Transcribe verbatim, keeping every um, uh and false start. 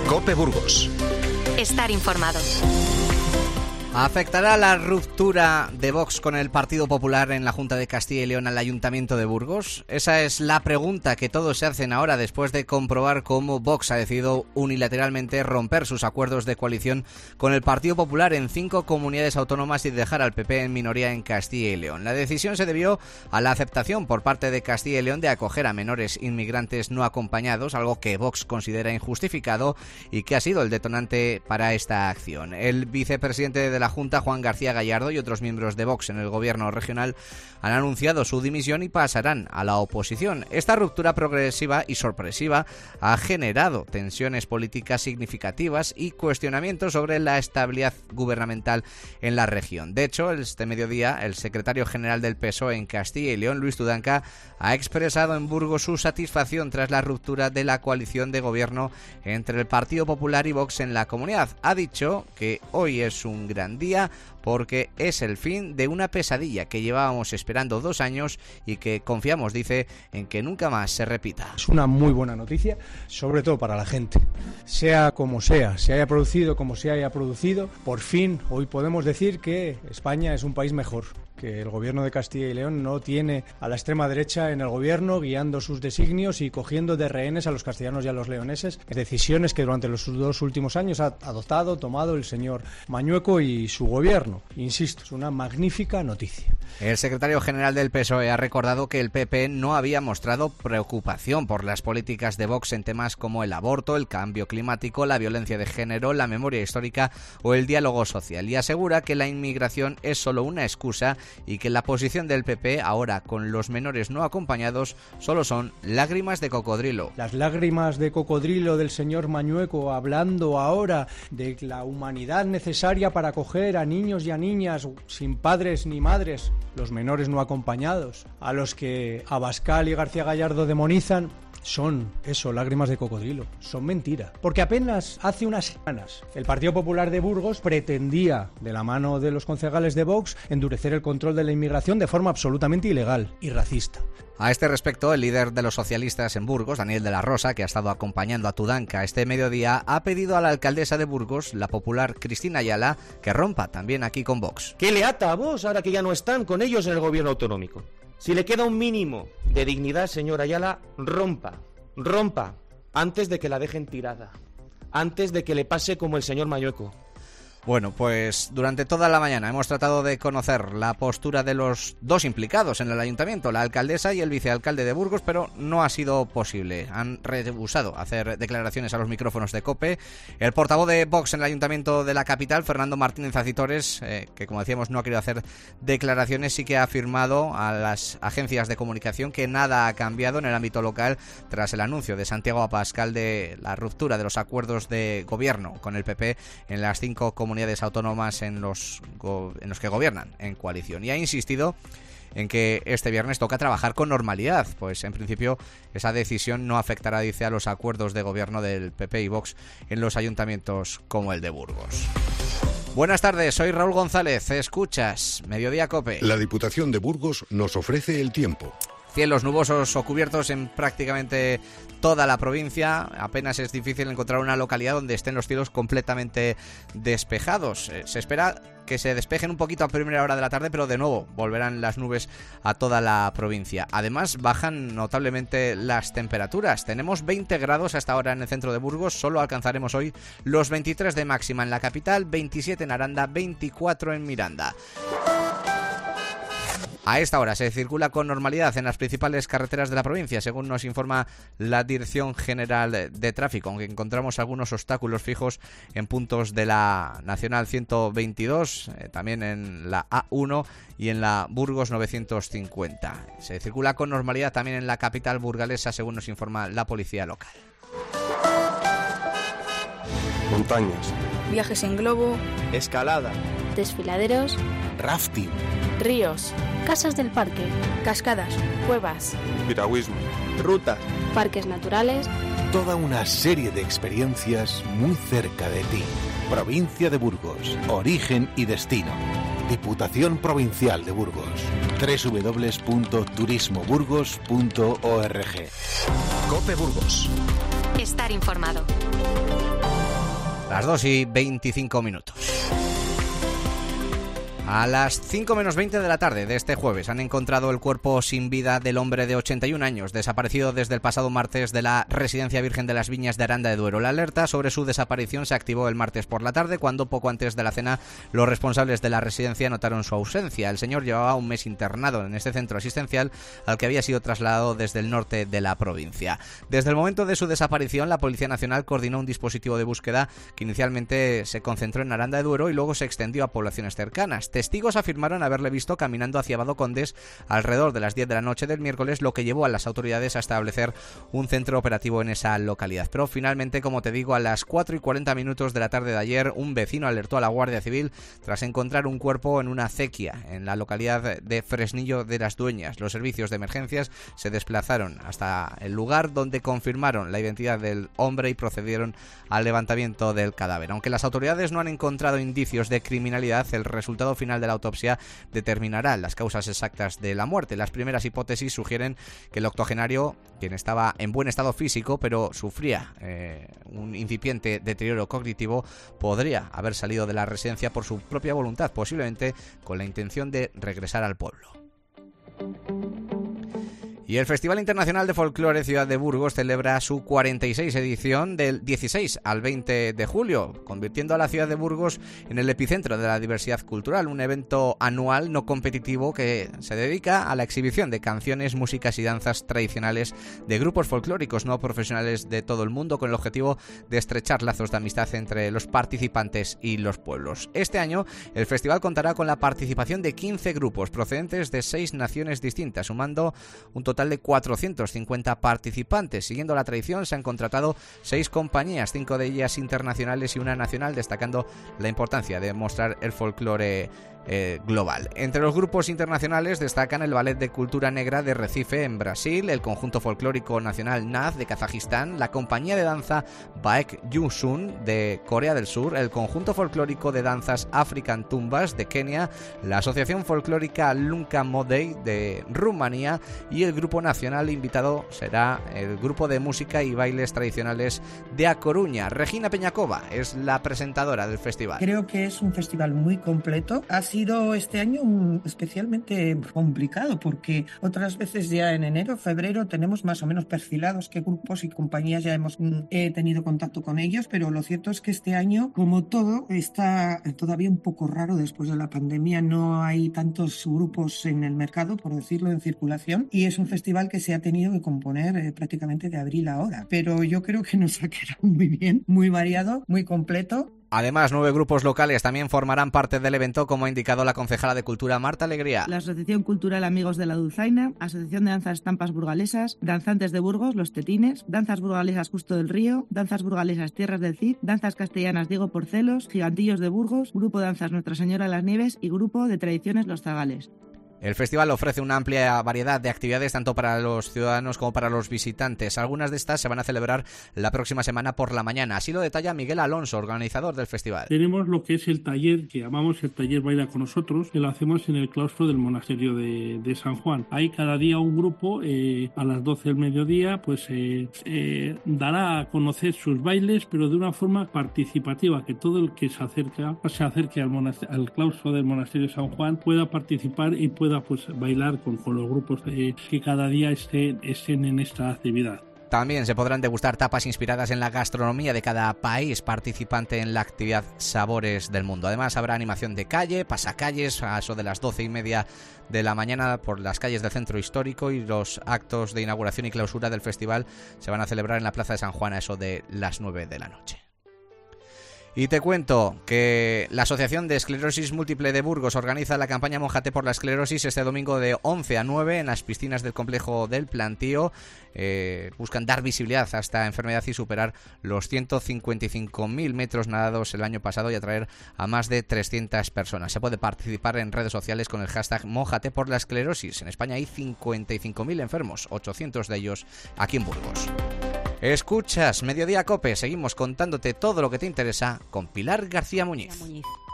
COPE Burgos. Estar informado. ¿Afectará la ruptura de Vox con el Partido Popular en la Junta de Castilla y León al Ayuntamiento de Burgos? Esa es la pregunta que todos se hacen ahora después de comprobar cómo Vox ha decidido unilateralmente romper sus acuerdos de coalición con el Partido Popular en cinco comunidades autónomas y dejar al P P en minoría en Castilla y León. La decisión se debió a la aceptación por parte de Castilla y León de acoger a menores inmigrantes no acompañados, algo que Vox considera injustificado y que ha sido el detonante para esta acción. El vicepresidente de la Junta, Juan García Gallardo, y otros miembros de Vox en el gobierno regional han anunciado su dimisión y pasarán a la oposición. Esta ruptura progresiva y sorpresiva ha generado tensiones políticas significativas y cuestionamientos sobre la estabilidad gubernamental en la región. De hecho, este mediodía, el secretario general del P S O E en Castilla y León, Luis Tudanca, ha expresado en Burgos su satisfacción tras la ruptura de la coalición de gobierno entre el Partido Popular y Vox en la comunidad. Ha dicho que hoy es un gran día porque es el fin de una pesadilla que llevábamos esperando dos años y que confiamos, dice, en que nunca más se repita. Es una muy buena noticia, sobre todo para la gente. Sea como sea, se haya producido como se haya producido, por fin hoy podemos decir que España es un país mejor, que el gobierno de Castilla y León no tiene a la extrema derecha en el gobierno guiando sus designios y cogiendo de rehenes a los castellanos y a los leoneses, decisiones que durante los dos últimos años ha adoptado, tomado el señor Mañueco y su gobierno. Insisto, es una magnífica noticia. El secretario general del P S O E ha recordado que el P P no había mostrado preocupación por las políticas de Vox en temas como el aborto, el cambio climático, la violencia de género, la memoria histórica o el diálogo social, y asegura que la inmigración es solo una excusa y que la posición del P P ahora con los menores no acompañados solo son lágrimas de cocodrilo. Las lágrimas de cocodrilo del señor Mañueco hablando ahora de la humanidad necesaria para acoger a niños y a niñas sin padres ni madres, los menores no acompañados, a los que Abascal y García Gallardo demonizan, son eso, lágrimas de cocodrilo, son mentira. Porque apenas hace unas semanas el Partido Popular de Burgos pretendía, de la mano de los concejales de Vox, endurecer el control de la inmigración de forma absolutamente ilegal y racista. A este respecto, el líder de los socialistas en Burgos, Daniel de la Rosa, que ha estado acompañando a Tudanca este mediodía, ha pedido a la alcaldesa de Burgos, la popular Cristina Ayala, que rompa también aquí con Vox. ¿Qué le ata a Vox ahora que ya no están con ellos en el gobierno autonómico? Si le queda un mínimo de dignidad, señora Ayala, rompa, rompa, antes de que la dejen tirada, antes de que le pase como el señor Mañueco. Bueno, pues durante toda la mañana hemos tratado de conocer la postura de los dos implicados en el ayuntamiento, la alcaldesa y el vicealcalde de Burgos, pero no ha sido posible. Han rehusado hacer declaraciones a los micrófonos de COPE. El portavoz de Vox en el ayuntamiento de la capital, Fernando Martínez Acitores, eh, que como decíamos no ha querido hacer declaraciones, sí que ha afirmado a las agencias de comunicación que nada ha cambiado en el ámbito local tras el anuncio de Santiago Abascal de la ruptura de los acuerdos de gobierno con el P P en las cinco comunidades autónomas en los, en los que gobiernan en coalición, y ha insistido en que este viernes toca trabajar con normalidad, pues en principio esa decisión no afectará, dice, a los acuerdos de gobierno del P P y Vox en los ayuntamientos como el de Burgos. Buenas tardes, soy Raúl González, escuchas Mediodía COPE. La Diputación de Burgos nos ofrece el tiempo. Cielos nubosos o cubiertos en prácticamente toda la provincia. Apenas es difícil encontrar una localidad donde estén los cielos completamente despejados. Se espera que se despejen un poquito a primera hora de la tarde, pero de nuevo volverán las nubes a toda la provincia. Además, bajan notablemente las temperaturas. Tenemos veinte grados hasta ahora en el centro de Burgos. Solo alcanzaremos hoy los veintitrés de máxima en la capital, veintisiete en Aranda, veinticuatro en Miranda. A esta hora se circula con normalidad en las principales carreteras de la provincia, según nos informa la Dirección General de Tráfico, aunque encontramos algunos obstáculos fijos en puntos de la Nacional ciento veintidós, eh, también en la A uno y en la Burgos novecientos cincuenta. Se circula con normalidad también en la capital burgalesa, según nos informa la policía local. Montañas. Viajes en globo. Escalada. Desfiladeros. Rafting. Ríos. Casas del parque. Cascadas. Cuevas. Piragüismo. Ruta. Parques naturales. Toda una serie de experiencias muy cerca de ti. Provincia de Burgos. Origen y destino. Diputación Provincial de Burgos. doble u doble u doble u punto turismo burgos punto org. COPE Burgos. Estar informado. Las dos y veinticinco minutos. A las cinco menos veinte de la tarde de este jueves han encontrado el cuerpo sin vida del hombre de ochenta y un años, desaparecido desde el pasado martes de la Residencia Virgen de las Viñas de Aranda de Duero. La alerta sobre su desaparición se activó el martes por la tarde, cuando poco antes de la cena los responsables de la residencia notaron su ausencia. El señor llevaba un mes internado en este centro asistencial al que había sido trasladado desde el norte de la provincia. Desde el momento de su desaparición, la Policía Nacional coordinó un dispositivo de búsqueda que inicialmente se concentró en Aranda de Duero y luego se extendió a poblaciones cercanas. Testigos afirmaron haberle visto caminando hacia Vado Condes alrededor de las diez de la noche del miércoles, lo que llevó a las autoridades a establecer un centro operativo en esa localidad. Pero finalmente, como te digo, a las cuatro y cuarenta minutos de la tarde de ayer, un vecino alertó a la Guardia Civil tras encontrar un cuerpo en una acequia en la localidad de Fresnillo de las Dueñas. Los servicios de emergencias se desplazaron hasta el lugar, donde confirmaron la identidad del hombre y procedieron al levantamiento del cadáver. Aunque las autoridades no han encontrado indicios de criminalidad, el resultado final de la autopsia determinará las causas exactas de la muerte. Las primeras hipótesis sugieren que el octogenario, quien estaba en buen estado físico pero sufría eh, un incipiente deterioro cognitivo, podría haber salido de la residencia por su propia voluntad, posiblemente con la intención de regresar al pueblo. Y el Festival Internacional de Folclore Ciudad de Burgos celebra su cuarenta y sexta edición del dieciséis al veinte de julio, convirtiendo a la ciudad de Burgos en el epicentro de la diversidad cultural, un evento anual no competitivo que se dedica a la exhibición de canciones, músicas y danzas tradicionales de grupos folclóricos no profesionales de todo el mundo, con el objetivo de estrechar lazos de amistad entre los participantes y los pueblos. Este año el festival contará con la participación de quince grupos procedentes de seis naciones distintas, sumando un total de cuatrocientos cincuenta participantes. Siguiendo la tradición, se han contratado seis compañías, cinco de ellas internacionales y una nacional, destacando la importancia de mostrar el folclore eh, global. Entre los grupos internacionales destacan el Ballet de Cultura Negra de Recife, en Brasil, el Conjunto Folclórico Nacional N A Z de Kazajistán, la Compañía de Danza Baek Yusun de Corea del Sur, el Conjunto Folclórico de Danzas African Tumbas de Kenia, la Asociación Folclórica Lunca Modei de Rumanía, y el grupo nacional invitado será el Grupo de Música y Bailes Tradicionales de A Coruña. Regina Peñacova es la presentadora del festival. Creo que es un festival muy completo. Ha sido este año especialmente complicado porque otras veces ya en enero, febrero tenemos más o menos perfilados qué grupos y compañías ya hemos eh, tenido contacto con ellos, pero lo cierto es que este año, como todo, está todavía un poco raro después de la pandemia. No hay tantos grupos en el mercado, por decirlo, en circulación, y es un festival que se ha tenido que componer eh, prácticamente de abril a ahora, pero yo creo que nos ha quedado muy bien, muy variado, muy completo. Además, nueve grupos locales también formarán parte del evento, como ha indicado la concejala de Cultura, Marta Alegría. La Asociación Cultural Amigos de la Dulzaina, Asociación de Danzas Estampas Burgalesas, Danzantes de Burgos, Los Tetines, Danzas Burgalesas Justo del Río, Danzas Burgalesas Tierras del Cid, Danzas Castellanas Diego Porcelos, Gigantillos de Burgos, Grupo de Danzas Nuestra Señora de las Nieves y Grupo de Tradiciones Los Zagales. El festival ofrece una amplia variedad de actividades tanto para los ciudadanos como para los visitantes. Algunas de estas se van a celebrar la próxima semana por la mañana. Así lo detalla Miguel Alonso, organizador del festival. Tenemos lo que es el taller, que llamamos el taller Baila con nosotros, que lo hacemos en el claustro del monasterio de, de San Juan. Ahí cada día un grupo eh, a las doce del mediodía pues eh, eh, dará a conocer sus bailes, pero de una forma participativa, que todo el que se acerca se acerque al, al claustro del monasterio de San Juan pueda participar y pueda pues bailar con, con los grupos de, que cada día estén, estén en esta actividad. También se podrán degustar tapas inspiradas en la gastronomía de cada país participante en la actividad Sabores del Mundo. Además, habrá animación de calle, pasacalles a eso de las doce y media de la mañana por las calles del centro histórico, y los actos de inauguración y clausura del festival se van a celebrar en la Plaza de San Juan a eso de las nueve de la noche. Y te cuento que la Asociación de Esclerosis Múltiple de Burgos organiza la campaña Mójate por la Esclerosis este domingo de once a nueve en las piscinas del complejo del Plantío. Eh, buscan dar visibilidad a esta enfermedad y superar los ciento cincuenta y cinco mil metros nadados el año pasado y atraer a más de trescientas personas. Se puede participar en redes sociales con el hashtag Mójate por la Esclerosis. En España hay cincuenta y cinco mil enfermos, ochocientos de ellos aquí en Burgos. Escuchas Mediodía Cope, seguimos contándote todo lo que te interesa con Pilar García Muñiz.